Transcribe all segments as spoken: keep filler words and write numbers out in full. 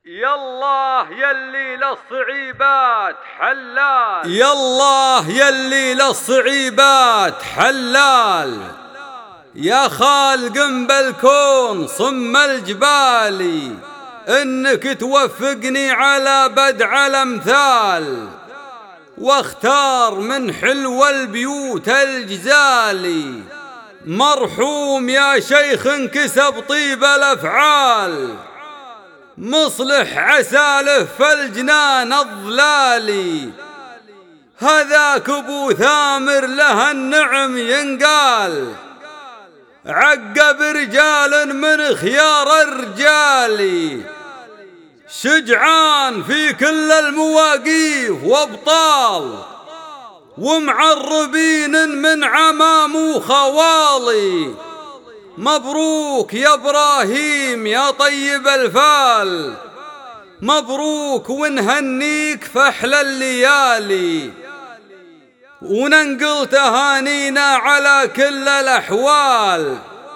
يالله يلي للصعيبات حلال، يالله يلي للصعيبات حلال، يا خالق بالكون صم الجبال، انك توفقني على بدع الامثال، واختار من حلو البيوت الجزالي، مرحوم يا شيخ انكسب طيب الافعال، مصلح عساله في الجنان الظلالي، هذاك ابو ثامر له النعم ينقال، عقب رجال من خيار الرجال، شجعان في كل المواقيف وابطال، ومعربين من عمام وخوالي، مبروك يا ابراهيم يا طيب الفال، مبروك ونهنيك فحل الليالي، وننقل تهانينا على كل الأحوال،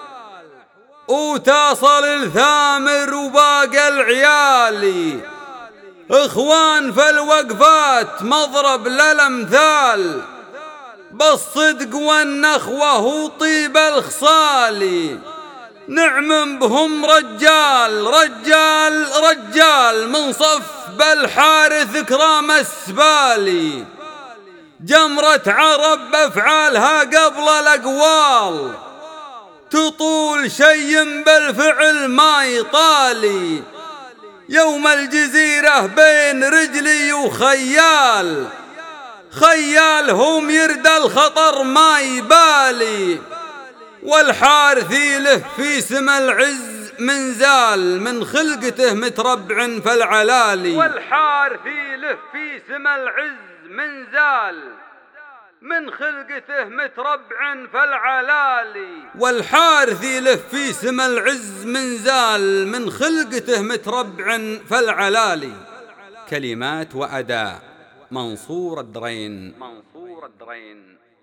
وتصل الثامر وباقي العيالي، اخوان في الوقفات مضرب للامثال، بالصدق والنخوة وطيب الخصال، نعم بهم رجال رجال رجال من صف بالحارث كرام السبالي، جمرة عرب بافعالها قبل الاقوال، تطول شي بالفعل ما يطالي، يوم الجزيرة بين رجلي وخيال، خيالهم يرد الخطر ما يبالي، والحارثي له في سم العز من زال، من خلقته متربع في العلالي، والحارثي له في سم العز من زال، من خلقته متربع في العلالي، والحارثي له في سم العز من زال، من خلقته متربع في العلالي. كلمات وأداء منصور الدرين. منصور الدرين.